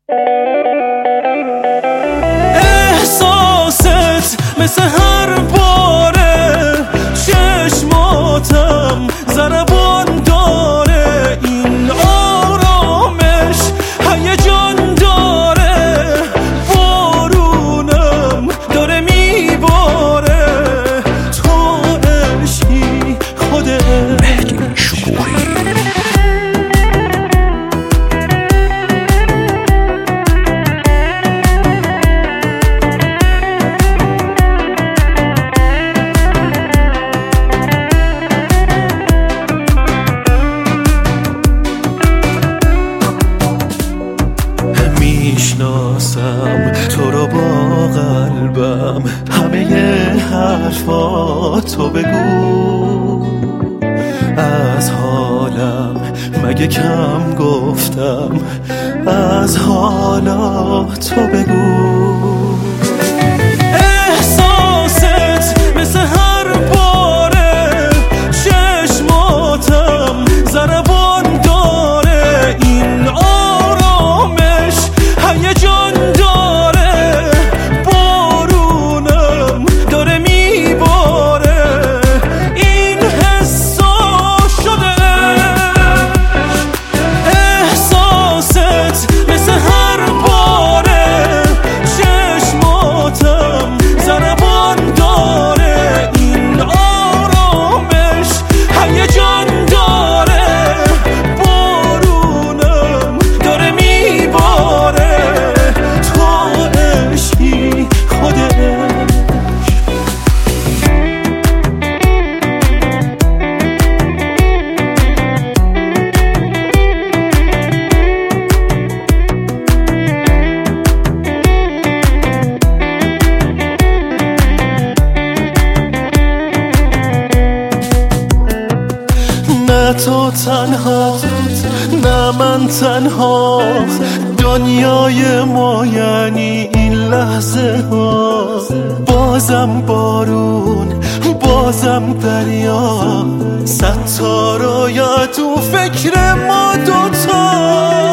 احساست مثل هر باره چشماتم ضربان داره، این آرامش هیجان داره، بارونم داره میباره، تو عشقی خودت مهدی شکوهی. میشناسم تو رو با قلبم، همه حرفاتو بگو، از حالم مگه کم گفتم، از حالاتو بگو. احساست مثل هر باره چشماتم ضربان داره، این آرامش هیجان داره، بارونم داره میباره، این حسا شده. احساست مثل هر باره چشماتم ضربان داره، این آرامش هیجان داره، بارونم داره میباره، نه تو تنها نه من تنها، دنیای ما یعنی این لحظه ها، بازم بارون بازم دریا، 100 تا رویا تو فکر ما دوتا.